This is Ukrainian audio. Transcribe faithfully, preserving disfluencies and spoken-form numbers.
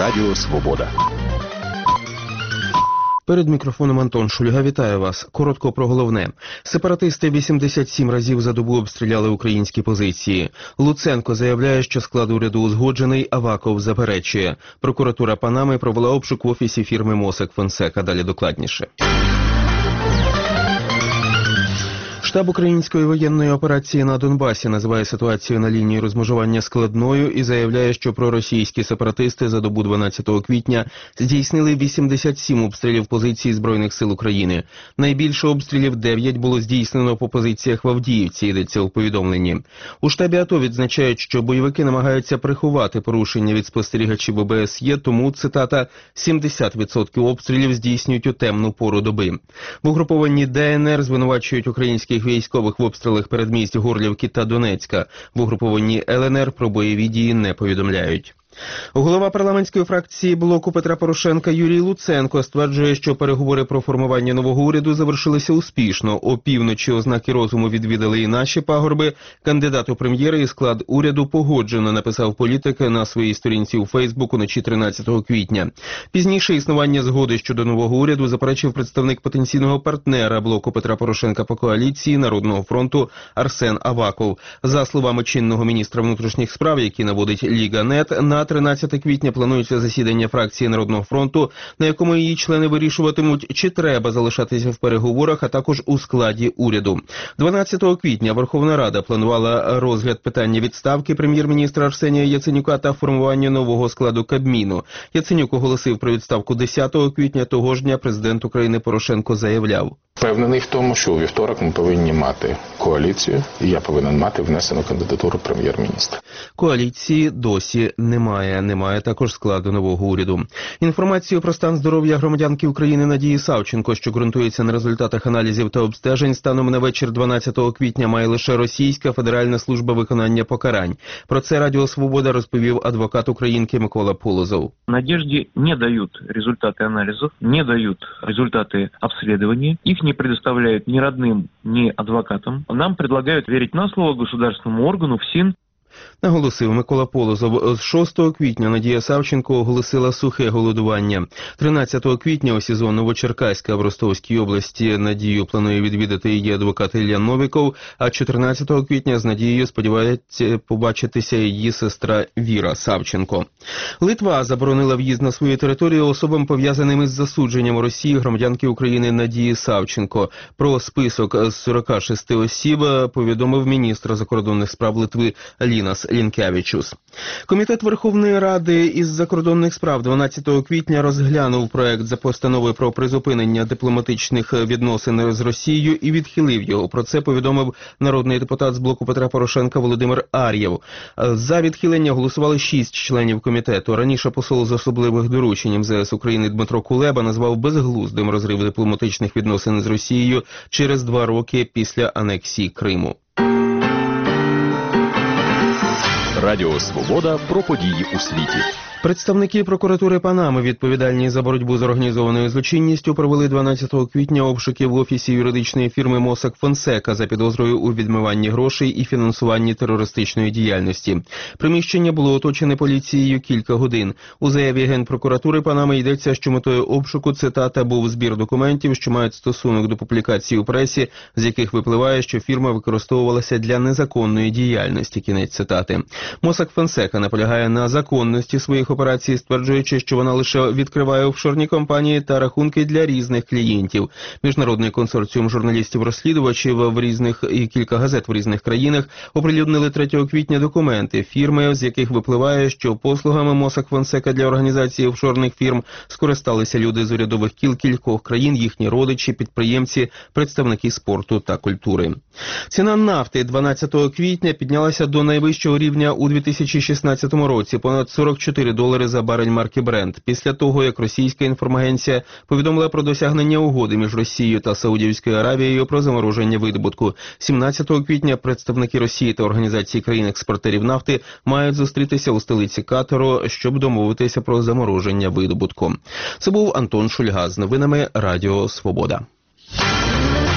Радіо Свобода. Перед мікрофоном Антон Шульга. Вітаю вас. Коротко про головне. Сепаратисти вісімдесят сім разів за добу обстріляли українські позиції. Луценко заявляє, що склад уряду узгоджений, Аваков заперечує. Прокуратура Панами провела обшук в офісі фірми Mossack Fonseca. Далі докладніше. Штаб української воєнної операції на Донбасі називає ситуацію на лінії розмежування складною і заявляє, що проросійські сепаратисти за добу дванадцятого квітня здійснили вісімдесят сім обстрілів позицій Збройних сил України. Найбільше обстрілів дев'ять було здійснено по позиціях в Авдіївці, йдеться у повідомленні. У штабі АТО відзначають, що бойовики намагаються приховати порушення від спостерігачів о бе ес є, тому, цитата, сімдесят відсотків обстрілів здійснюють у темну пору доби. В угрупованні де ен ер звинувачують українських військових в обстрілах передмість Горлівки та Донецька. В угрупованні ел ен ер про бойові дії не повідомляють. Голова парламентської фракції блоку Петра Порошенка Юрій Луценко стверджує, що переговори про формування нового уряду завершилися успішно. Опівночі ознаки розуму відвідали і наші пагорби. Кандидат у прем'єри і склад уряду погоджено, написав політик на своїй сторінці у Фейсбук уночі тринадцятого квітня. Пізніше існування згоди щодо нового уряду заперечив представник потенційного партнера блоку Петра Порошенка по коаліції Народного фронту Арсен Аваков. За словами чинного міністра внутрішніх справ, які наводить Ліга.нет, на тринадцяте квітня планується засідання фракції Народного фронту, на якому її члени вирішуватимуть, чи треба залишатися в переговорах, а також у складі уряду. дванадцятого квітня Верховна Рада планувала розгляд питання відставки прем'єр-міністра Арсенія Яценюка та формування нового складу Кабміну. Яценюк оголосив про відставку десятого квітня, того ж дня президент України Порошенко заявляв: Впевнений в тому, що у вівторок ми повинні мати коаліцію, і я повинен мати внесену кандидатуру прем'єр-міністра. Коаліції досі немає. Немає також складу нового уряду. Інформацію про стан здоров'я громадянки України Надії Савченко, що ґрунтується на результатах аналізів та обстежень, станом на вечір дванадцятого квітня має лише Російська Федеральна служба виконання покарань. Про це Радіо Свобода розповів адвокат українки Микола Полозов. Надежде не дають результати аналізів, не дають результати обслідування. Їх не предоставляют ни родным, ни адвокатам. Нам предлагают верить на слово государственному органу ФСИН. Наголосив Микола Полозов. З шостого квітня Надія Савченко оголосила сухе голодування. тринадцятого квітня у СІЗО Новочеркаська в Ростовській області Надію планує відвідати її адвокат Ілля Новіков, а чотирнадцятого квітня з Надією сподівається побачитися її сестра Віра Савченко. Литва заборонила в'їзд на свою територію особам, пов'язаним із засудженням у Росії громадянки України Надії Савченко. Про список з сорока шести осіб повідомив міністр закордонних справ Литви Лінас Лінкевичус. Комітет Верховної Ради із закордонних справ дванадцятого квітня розглянув проект за постанови про призупинення дипломатичних відносин з Росією і відхилив його. Про це повідомив народний депутат з блоку Петра Порошенка Володимир Ар'єв. За відхилення голосували шість членів комітету. Раніше посол з особливих доручень ем зе ес України Дмитро Кулеба назвав безглуздим розрив дипломатичних відносин з Росією через два роки після анексії Криму. Радіо Свобода про події у світі. Представники прокуратури Панами, відповідальні за боротьбу з організованою злочинністю, провели дванадцятого квітня обшуки в офісі юридичної фірми Mossack Fonseca за підозрою у відмиванні грошей і фінансуванні терористичної діяльності. Приміщення було оточене поліцією кілька годин. У заяві Генпрокуратури Панами йдеться, що метою обшуку, цитата, був збір документів, що мають стосунок до публікацій у пресі, з яких випливає, що фірма використовувалася для незаконної діяльності. Кінець цитати. Mossack Fonseca наполягає на законності своїх операції, стверджуючи, що вона лише відкриває офшорні компанії та рахунки для різних клієнтів. Міжнародний консорціум журналістів-розслідувачів в різних і кілька газет в різних країнах оприлюднили третього квітня документи фірми, з яких випливає, що послугами Mossack Fonseca для організації офшорних фірм скористалися люди з урядових кіл кількох країн, їхні родичі, підприємці, представники спорту та культури. Ціна нафти дванадцятого квітня піднялася до найвищого рівня у дві тисячі шістнадцятому році – понад сорок чотири долари за барель марки Brent, після того, як російська інформагенція повідомила про досягнення угоди між Росією та Саудівською Аравією про замороження видобутку. сімнадцятого квітня представники Росії та організації країн-експортерів нафти мають зустрітися у столиці Катару, щоб домовитися про замороження видобутку. Це був Антон Шульга з новинами Радіо Свобода.